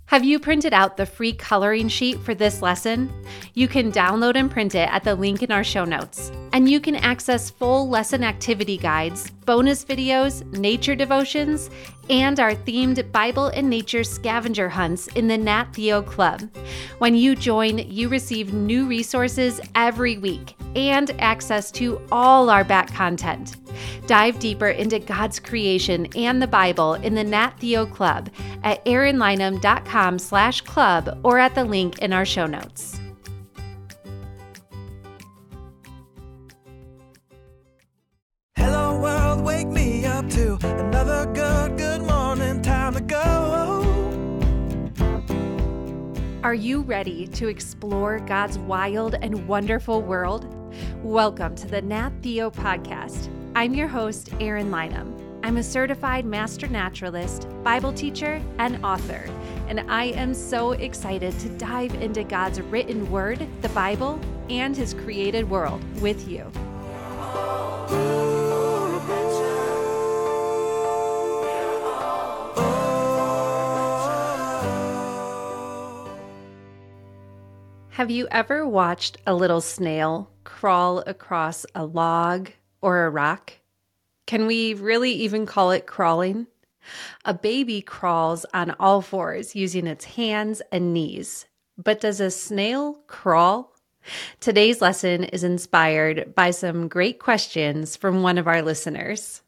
Have you printed out the free coloring sheet for this lesson? You can download and print it at the link in our show notes. And you can access full lesson activity guides, bonus videos, nature devotions, and our themed Bible and nature scavenger hunts in the Nat Theo Club. When you join, you receive new resources every week and access to all our back content. Dive deeper into God's creation and the Bible in the Nat Theo Club at erinlynham.com/club or at the link in our show notes. Hello world, wake me up to another good morning, time to go. Are you ready to explore God's wild and wonderful world? Welcome to the Nat Theo Podcast. I'm your host, Erin Lynham. I'm a certified master naturalist, Bible teacher, and author, and I am so excited to dive into God's written word, the Bible, and His created world with you. Have you ever watched a little snail crawl across a log or a rock? Can we really even call it crawling? A baby crawls on all fours using its hands and knees. But does a snail crawl? Today's lesson is inspired by some great questions from one of our listeners.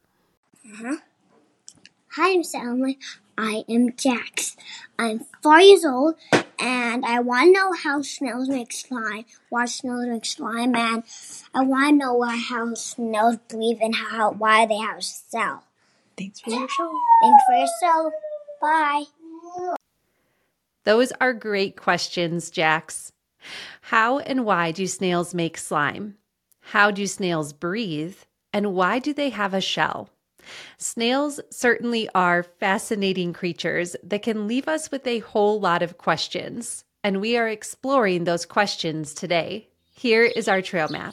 Hi, Mr. Elmer. I am Jax. I'm 4 years old, and I want to know how snails make slime, why snails make slime, and I want to know how snails breathe and why they have a cell. Thanks for your show. Thanks for your show. Bye. Those are great questions, Jax. How and why do snails make slime? How do snails breathe? And why do they have a shell? Snails certainly are fascinating creatures that can leave us with a whole lot of questions, and we are exploring those questions today. Here is our trail map.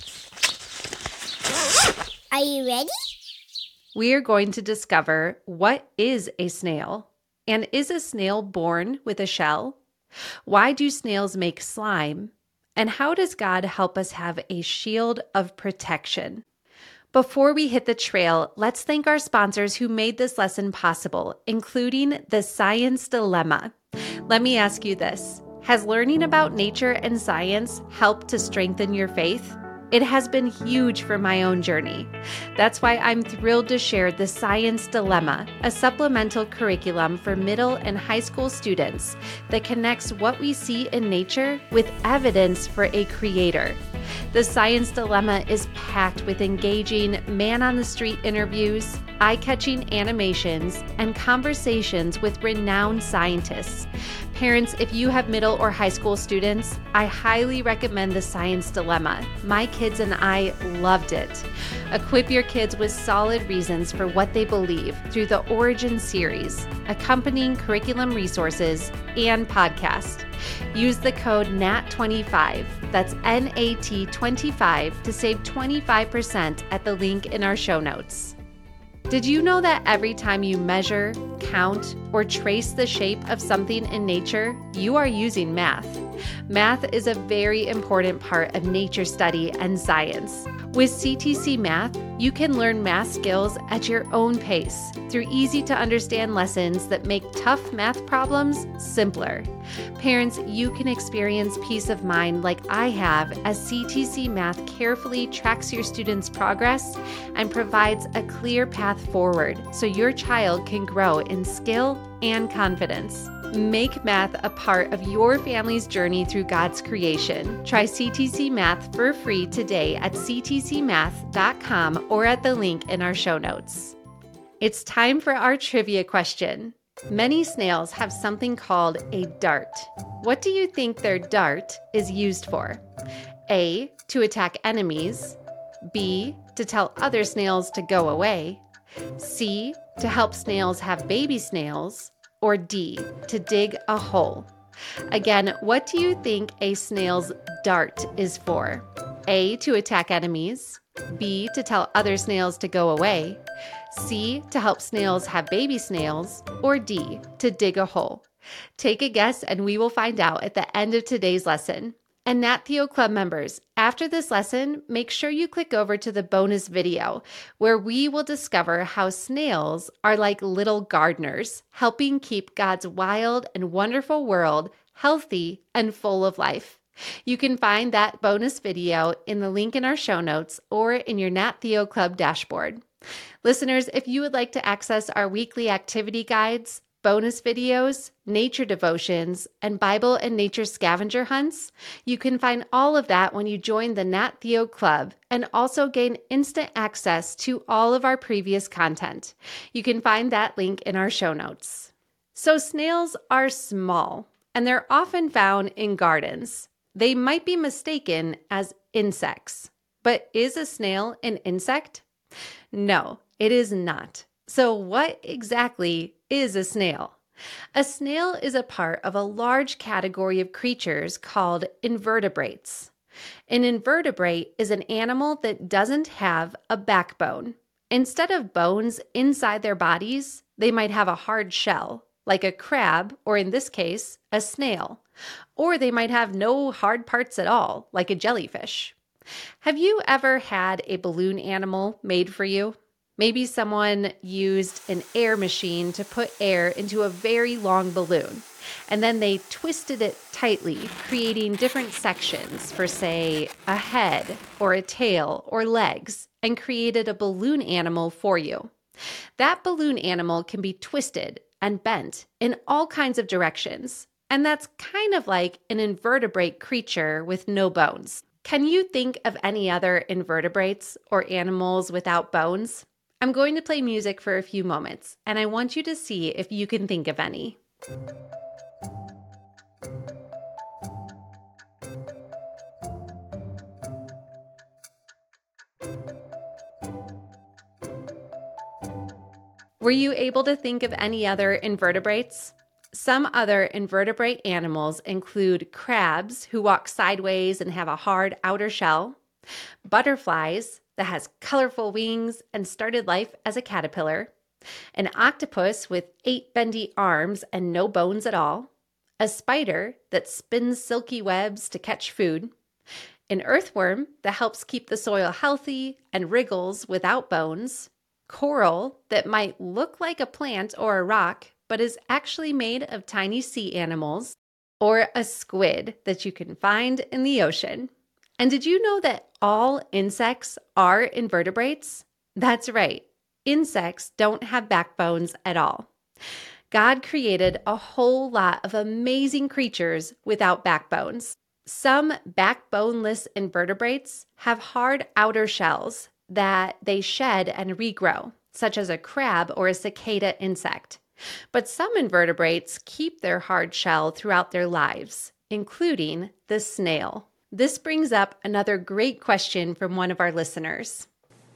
Are you ready? We are going to discover what is a snail, and is a snail born with a shell? Why do snails make slime? And how does God help us have a shield of protection? Before we hit the trail, let's thank our sponsors who made this lesson possible, including the Science Dilemma. Let me ask you this. Has learning about nature and science helped to strengthen your faith? It has been huge for my own journey. That's why I'm thrilled to share the Science Dilemma, a supplemental curriculum for middle and high school students that connects what we see in nature with evidence for a creator. The Science Dilemma is packed with engaging man-on-the-street interviews, eye-catching animations, and conversations with renowned scientists. Parents, if you have middle or high school students, I highly recommend the Science Dilemma. My kids and I loved it. Equip your kids with solid reasons for what they believe through the Origin series, accompanying curriculum resources, and podcast. Use the code NAT25, that's NAT25, to save 25% at the link in our show notes. Did you know that every time you measure, count, or trace the shape of something in nature, you are using math? Math is a very important part of nature study and science. With CTC Math, you can learn math skills at your own pace through easy-to-understand lessons that make tough math problems simpler. Parents, you can experience peace of mind like I have as CTC Math carefully tracks your students' progress and provides a clear path forward so your child can grow in skill and confidence. Make math a part of your family's journey through God's creation. Try CTC Math for free today at ctcmath.com or at the link in our show notes. It's time for our trivia question. Many snails have something called a dart. What do you think their dart is used for? A, to attack enemies. B, to tell other snails to go away. C, to help snails have baby snails. Or D, to dig a hole. Again, what do you think a snail's dart is for? A, to attack enemies. B, to tell other snails to go away. C, to help snails have baby snails. Or D, to dig a hole. Take a guess and we will find out at the end of today's lesson. And Nat Theo Club members, after this lesson, make sure you click over to the bonus video where we will discover how snails are like little gardeners, helping keep God's wild and wonderful world healthy and full of life. You can find that bonus video in the link in our show notes or in your Nat Theo Club dashboard. Listeners, if you would like to access our weekly activity guides, bonus videos, nature devotions, and Bible and nature scavenger hunts, you can find all of that when you join the Nat Theo Club and also gain instant access to all of our previous content. You can find that link in our show notes. So snails are small, and they're often found in gardens. They might be mistaken as insects. But is a snail an insect? No, it is not. So what exactly is a snail? A snail is a part of a large category of creatures called invertebrates. An invertebrate is an animal that doesn't have a backbone. Instead of bones inside their bodies, they might have a hard shell, like a crab, or in this case, a snail. Or they might have no hard parts at all, like a jellyfish. Have you ever had a balloon animal made for you? Maybe someone used an air machine to put air into a very long balloon, and then they twisted it tightly, creating different sections for, say, a head or a tail or legs, and created a balloon animal for you. That balloon animal can be twisted and bent in all kinds of directions, and that's kind of like an invertebrate creature with no bones. Can you think of any other invertebrates or animals without bones? I'm going to play music for a few moments, and I want you to see if you can think of any. Were you able to think of any other invertebrates? Some other invertebrate animals include crabs who walk sideways and have a hard outer shell, butterflies that has colorful wings and started life as a caterpillar, an octopus with 8 bendy arms and no bones at all, a spider that spins silky webs to catch food, an earthworm that helps keep the soil healthy and wriggles without bones, coral that might look like a plant or a rock but is actually made of tiny sea animals, or a squid that you can find in the ocean. And did you know that all insects are invertebrates? That's right. Insects don't have backbones at all. God created a whole lot of amazing creatures without backbones. Some backboneless invertebrates have hard outer shells that they shed and regrow, such as a crab or a cicada insect. But some invertebrates keep their hard shell throughout their lives, including the snail. This brings up another great question from one of our listeners.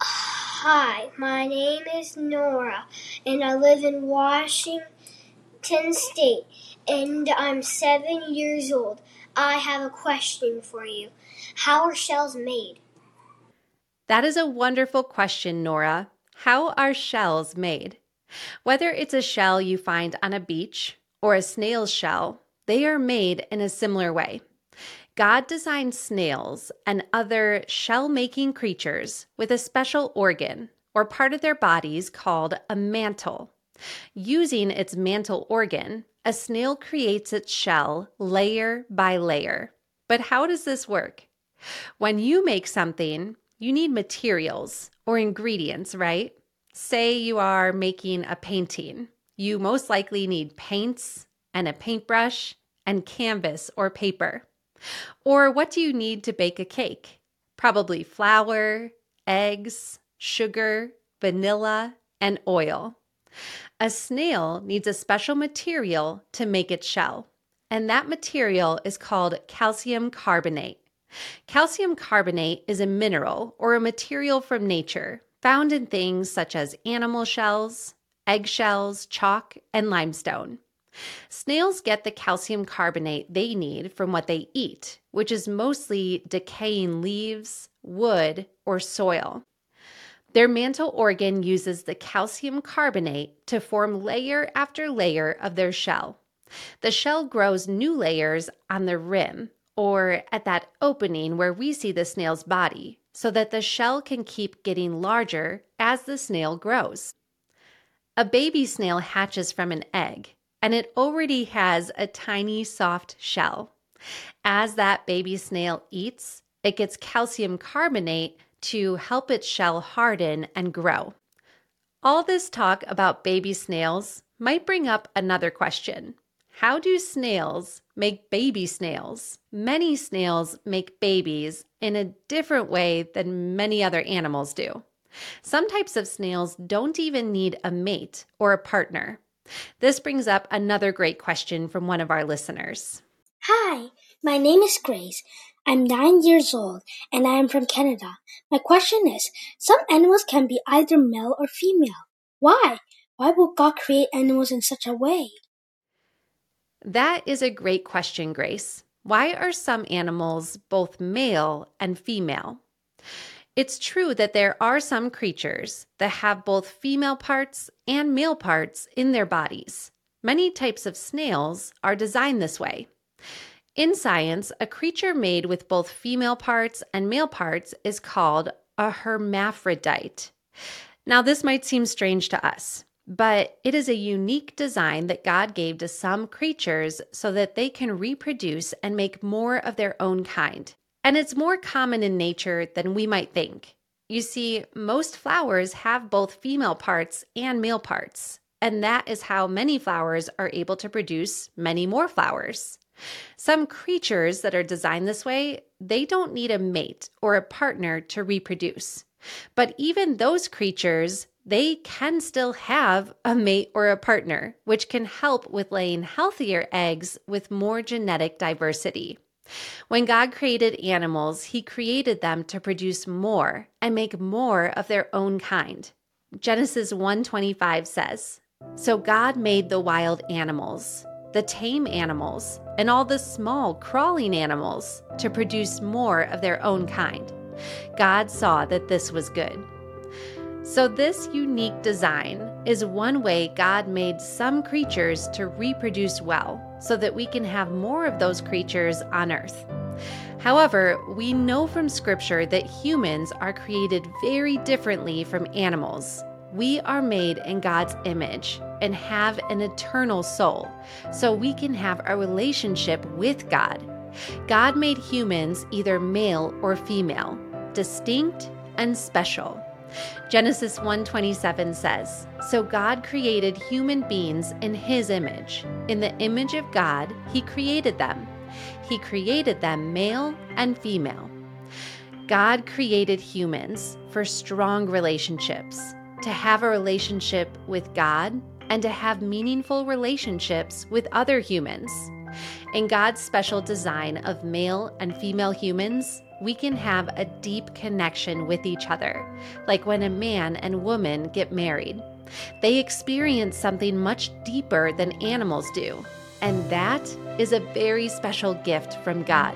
Hi, my name is Nora, and I live in Washington State, and I'm 7 years old. I have a question for you. How are shells made? That is a wonderful question, Nora. How are shells made? Whether it's a shell you find on a beach or a snail's shell, they are made in a similar way. God designed snails and other shell-making creatures with a special organ or part of their bodies called a mantle. Using its mantle organ, a snail creates its shell layer by layer. But how does this work? When you make something, you need materials or ingredients, right? Say you are making a painting. You most likely need paints and a paintbrush and canvas or paper. Or what do you need to bake a cake? Probably flour, eggs, sugar, vanilla, and oil. A snail needs a special material to make its shell, and that material is called calcium carbonate. Calcium carbonate is a mineral or a material from nature found in things such as animal shells, eggshells, chalk, and limestone. Snails get the calcium carbonate they need from what they eat, which is mostly decaying leaves, wood, or soil. Their mantle organ uses the calcium carbonate to form layer after layer of their shell. The shell grows new layers on the rim or at that opening where we see the snail's body so that the shell can keep getting larger as the snail grows. A baby snail hatches from an egg, and it already has a tiny soft shell. As that baby snail eats, it gets calcium carbonate to help its shell harden and grow. All this talk about baby snails might bring up another question. How do snails make baby snails? Many snails make babies in a different way than many other animals do. Some types of snails don't even need a mate or a partner. This brings up another great question from one of our listeners. Hi, my name is Grace. I'm 9 years old and I am from Canada. My question is, some animals can be either male or female. Why? Why would God create animals in such a way? That is a great question, Grace. Why are some animals both male and female? It's true that there are some creatures that have both female parts and male parts in their bodies. Many types of snails are designed this way. In science, a creature made with both female parts and male parts is called a hermaphrodite. Now, this might seem strange to us, but it is a unique design that God gave to some creatures so that they can reproduce and make more of their own kind. And it's more common in nature than we might think. You see, most flowers have both female parts and male parts, and that is how many flowers are able to produce many more flowers. Some creatures that are designed this way, they don't need a mate or a partner to reproduce. But even those creatures, they can still have a mate or a partner, which can help with laying healthier eggs with more genetic diversity. When God created animals, He created them to produce more and make more of their own kind. Genesis 1:25 says, "So God made the wild animals, the tame animals, and all the small crawling animals to produce more of their own kind. God saw that this was good." So this unique design is one way God made some creatures to reproduce well, so that we can have more of those creatures on earth. However, we know from Scripture that humans are created very differently from animals. We are made in God's image and have an eternal soul, so we can have a relationship with God. God made humans either male or female, distinct and special. Genesis 1:27 says, "So God created human beings in His image. In the image of God, He created them. He created them male and female." God created humans for strong relationships, to have a relationship with God and to have meaningful relationships with other humans. In God's special design of male and female humans, we can have a deep connection with each other, like when a man and woman get married. They experience something much deeper than animals do, and that is a very special gift from God.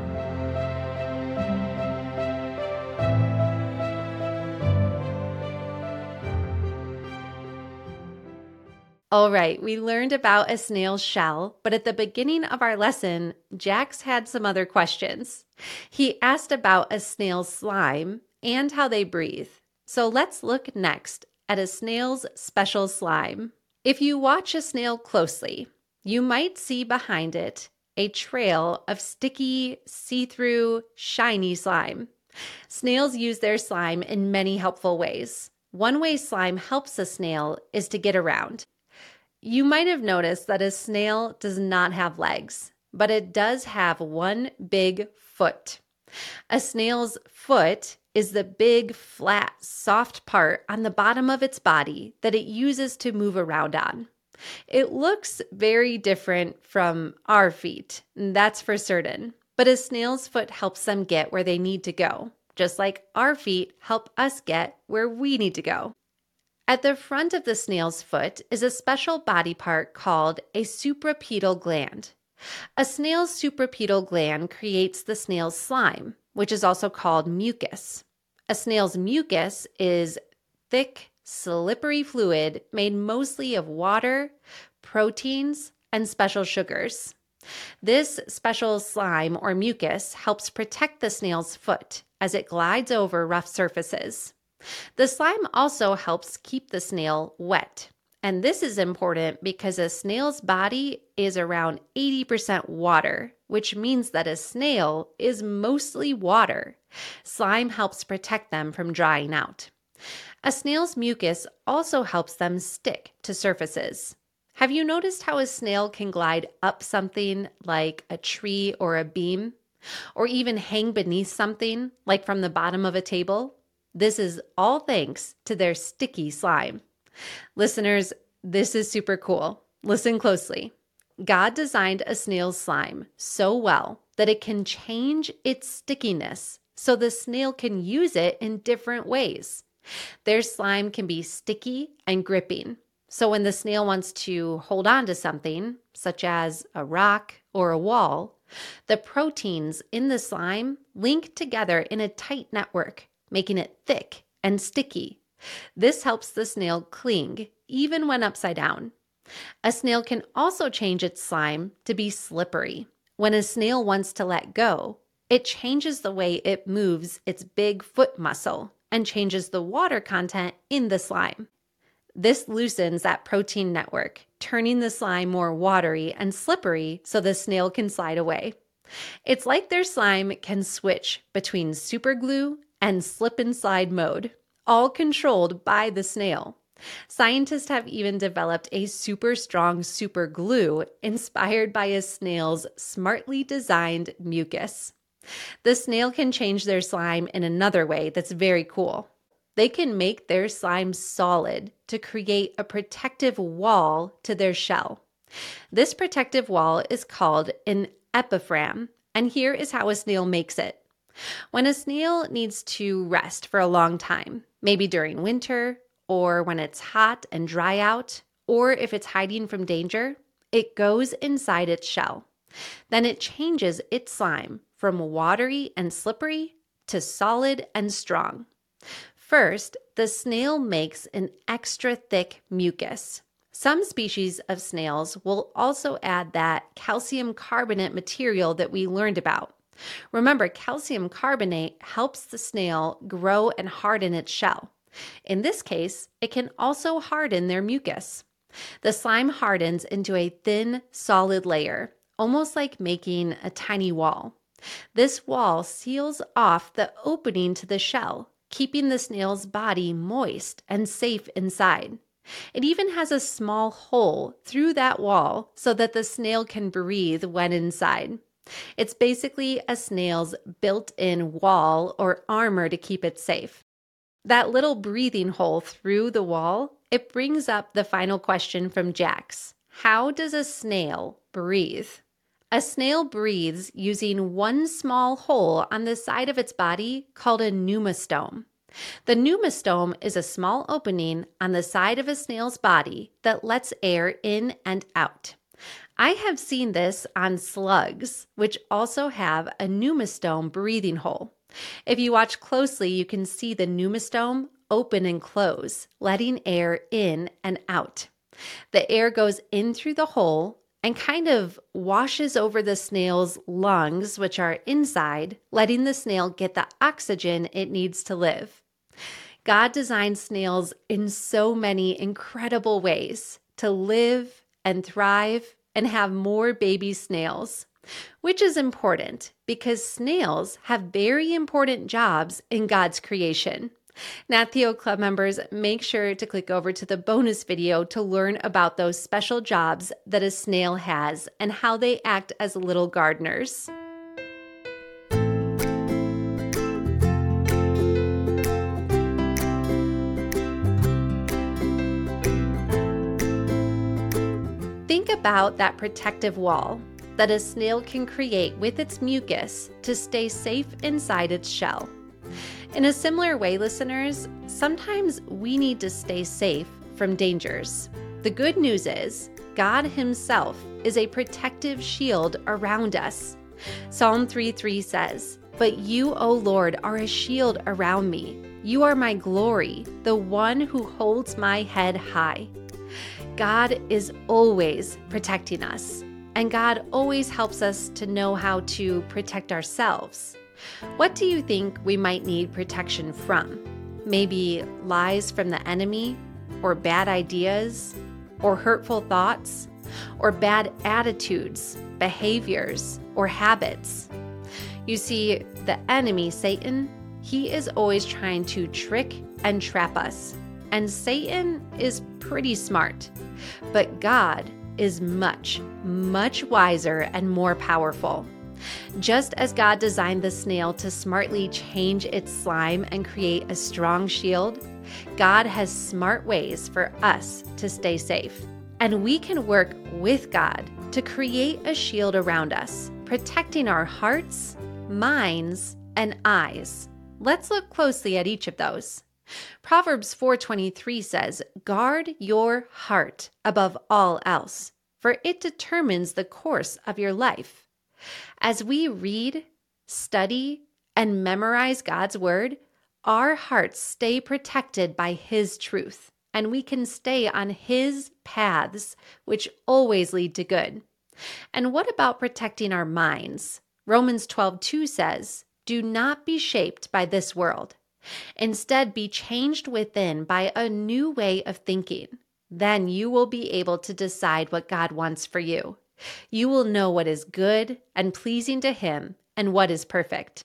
All right, we learned about a snail's shell, but at the beginning of our lesson, Jax had some other questions. He asked about a snail's slime and how they breathe. So let's look next at a snail's special slime. If you watch a snail closely, you might see behind it a trail of sticky, see-through, shiny slime. Snails use their slime in many helpful ways. One way slime helps a snail is to get around. You might have noticed that a snail does not have legs, but it does have one big foot. A snail's foot is the big, flat, soft part on the bottom of its body that it uses to move around on. It looks very different from our feet, that's for certain, but a snail's foot helps them get where they need to go, just like our feet help us get where we need to go. At the front of the snail's foot is a special body part called a suprapedal gland. A snail's suprapedal gland creates the snail's slime, which is also called mucus. A snail's mucus is thick, slippery fluid made mostly of water, proteins, and special sugars. This special slime or mucus helps protect the snail's foot as it glides over rough surfaces. The slime also helps keep the snail wet. And this is important because a snail's body is around 80% water, which means that a snail is mostly water. Slime helps protect them from drying out. A snail's mucus also helps them stick to surfaces. Have you noticed how a snail can glide up something like a tree or a beam, or even hang beneath something like from the bottom of a table? This is all thanks to their sticky slime. Listeners, this is super cool. Listen closely. God designed a snail's slime so well that it can change its stickiness so the snail can use it in different ways. Their slime can be sticky and gripping. So when the snail wants to hold on to something, such as a rock or a wall, the proteins in the slime link together in a tight network, making it thick and sticky. This helps the snail cling even when upside down. A snail can also change its slime to be slippery. When a snail wants to let go, it changes the way it moves its big foot muscle and changes the water content in the slime. This loosens that protein network, turning the slime more watery and slippery so the snail can slide away. It's like their slime can switch between super glue and slip and slide mode, all controlled by the snail. Scientists have even developed a super strong super glue inspired by a snail's smartly designed mucus. The snail can change their slime in another way that's very cool. They can make their slime solid to create a protective wall to their shell. This protective wall is called an epiphragm, and here is how a snail makes it. When a snail needs to rest for a long time, maybe during winter, or when it's hot and dry out, or if it's hiding from danger, it goes inside its shell. Then it changes its slime from watery and slippery to solid and strong. First, the snail makes an extra thick mucus. Some species of snails will also add that calcium carbonate material that we learned about. Remember, calcium carbonate helps the snail grow and harden its shell. In this case, it can also harden their mucus. The slime hardens into a thin, solid layer, almost like making a tiny wall. This wall seals off the opening to the shell, keeping the snail's body moist and safe inside. It even has a small hole through that wall so that the snail can breathe when inside. It's basically a snail's built-in wall or armor to keep it safe. That little breathing hole through the wall, it brings up the final question from Jax. How does a snail breathe? A snail breathes using one small hole on the side of its body called a pneumostome. The pneumostome is a small opening on the side of a snail's body that lets air in and out. I have seen this on slugs, which also have a pneumostome breathing hole. If you watch closely, you can see the pneumostome open and close, letting air in and out. The air goes in through the hole and kind of washes over the snail's lungs, which are inside, letting the snail get the oxygen it needs to live. God designed snails in so many incredible ways to live and thrive and have more baby snails, which is important because snails have very important jobs in God's creation. Nat Theo Club members, make sure to click over to the bonus video to learn about those special jobs that a snail has and how they act as little gardeners. Think about that protective wall that a snail can create with its mucus to stay safe inside its shell. In a similar way, listeners, sometimes we need to stay safe from dangers. The good news is God Himself is a protective shield around us. Psalm 3:3 says, "But you, O Lord, are a shield around me. You are my glory, the one who holds my head high." God is always protecting us, and God always helps us to know how to protect ourselves. What do you think we might need protection from? Maybe lies from the enemy, or bad ideas, or hurtful thoughts, or bad attitudes, behaviors, or habits. You see, the enemy, Satan, he is always trying to trick and trap us. And Satan is pretty smart. But God is much, much wiser and more powerful. Just as God designed the snail to smartly change its slime and create a strong shield, God has smart ways for us to stay safe. And we can work with God to create a shield around us, protecting our hearts, minds, and eyes. Let's look closely at each of those. Proverbs 4:23 says, "Guard your heart above all else, for it determines the course of your life." As we read, study, and memorize God's word, our hearts stay protected by His truth, and we can stay on His paths, which always lead to good. And what about protecting our minds? Romans 12:2 says, "Do not be shaped by this world. Instead, be changed within by a new way of thinking. Then you will be able to decide what God wants for you. You will know what is good and pleasing to Him and what is perfect."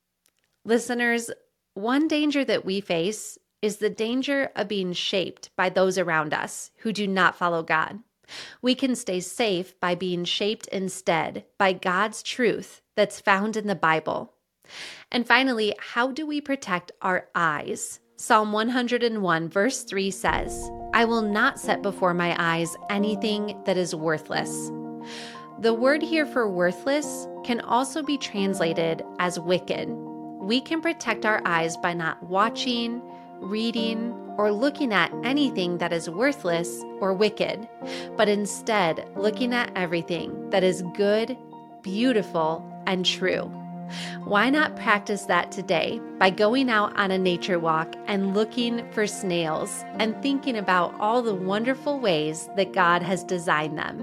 Listeners, one danger that we face is the danger of being shaped by those around us who do not follow God. We can stay safe by being shaped instead by God's truth that's found in the Bible. And finally, how do we protect our eyes? Psalm 101 verse 3 says, "I will not set before my eyes anything that is worthless." The word here for worthless can also be translated as wicked. We can protect our eyes by not watching, reading, or looking at anything that is worthless or wicked, but instead looking at everything that is good, beautiful, and true. Why not practice that today by going out on a nature walk and looking for snails and thinking about all the wonderful ways that God has designed them?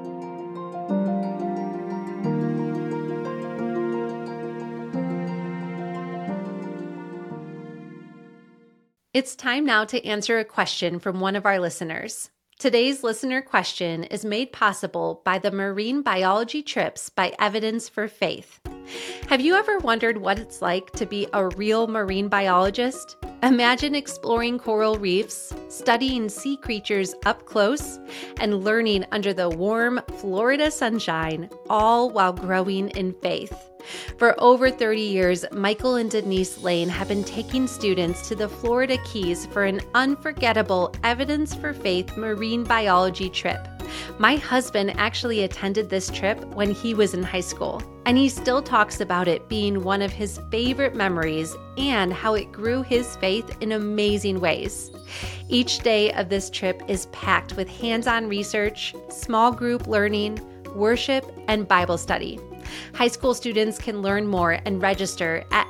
It's time now to answer a question from one of our listeners. Today's listener question is made possible by the Marine Biology Trips by Evidence for Faith. Have you ever wondered what it's like to be a real marine biologist? Imagine exploring coral reefs, studying sea creatures up close, and learning under the warm Florida sunshine, all while growing in faith. For over 30 years, Michael and Denise Lane have been taking students to the Florida Keys for an unforgettable Evidence for Faith marine biology trip. My husband actually attended this trip when he was in high school, and he still talks about it being one of his favorite memories and how it grew his faith in amazing ways. Each day of this trip is packed with hands-on research, small group learning, worship, and Bible study. High school students can learn more and register at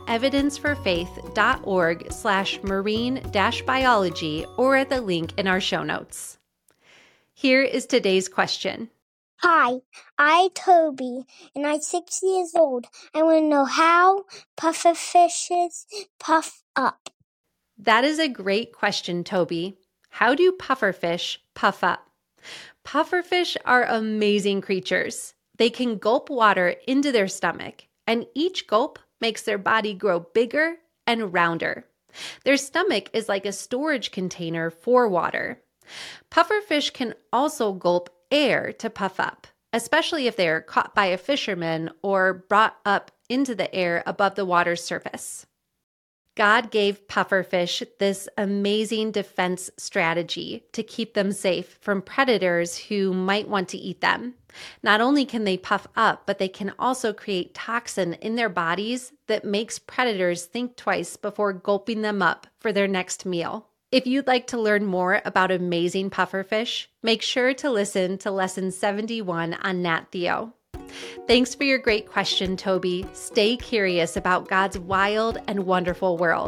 evidenceforfaith.org/marine-biology or at the link in our show notes. Here is today's question. Hi, I'm Toby, and I'm 6 years old. I want to know how pufferfishes puff up. That is a great question, Toby. How do pufferfish puff up? Pufferfish are amazing creatures. They can gulp water into their stomach, and each gulp makes their body grow bigger and rounder. Their stomach is like a storage container for water. Pufferfish can also gulp air to puff up, especially if they are caught by a fisherman or brought up into the air above the water's surface. God gave pufferfish this amazing defense strategy to keep them safe from predators who might want to eat them. Not only can they puff up, but they can also create toxin in their bodies that makes predators think twice before gulping them up for their next meal. If you'd like to learn more about amazing pufferfish, make sure to listen to Lesson 71 on Nat Theo. Thanks for your great question, Toby. Stay curious about God's wild and wonderful world.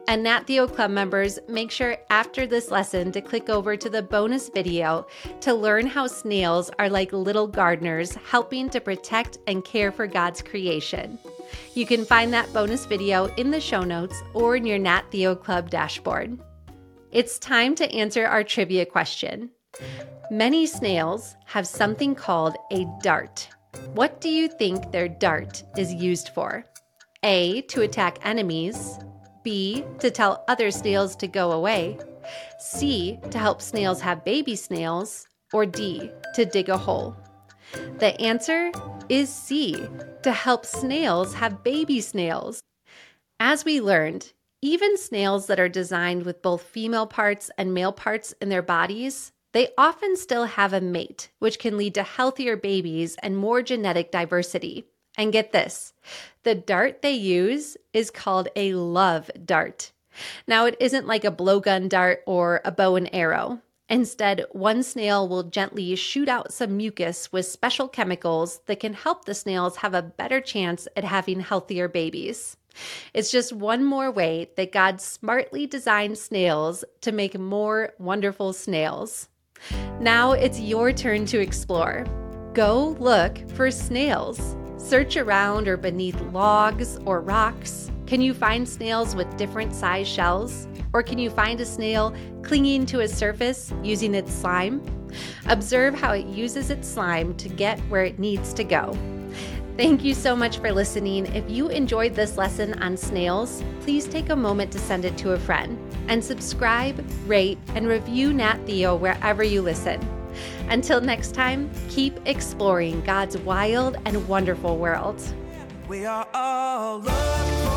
And Nat Theo Club members, make sure after this lesson to click over to the bonus video to learn how snails are like little gardeners helping to protect and care for God's creation. You can find that bonus video in the show notes or in your Nat Theo Club dashboard. It's time to answer our trivia question. Many snails have something called a dart. What do you think their dart is used for? A, to attack enemies. B, to tell other snails to go away. C, to help snails have baby snails. Or D, to dig a hole. The answer is C, to help snails have baby snails. As we learned, even snails that are designed with both female parts and male parts in their bodies, they often still have a mate, which can lead to healthier babies and more genetic diversity. And get this, the dart they use is called a love dart. Now, it isn't like a blowgun dart or a bow and arrow. Instead, one snail will gently shoot out some mucus with special chemicals that can help the snails have a better chance at having healthier babies. It's just one more way that God smartly designed snails to make more wonderful snails. Now it's your turn to explore. Go look for snails. Search around or beneath logs or rocks. Can you find snails with different size shells? Or can you find a snail clinging to a surface using its slime? Observe how it uses its slime to get where it needs to go. Thank you so much for listening. If you enjoyed this lesson on snails, please take a moment to send it to a friend. And subscribe, rate, and review Nat Theo wherever you listen. Until next time, keep exploring God's wild and wonderful world. We are all looking for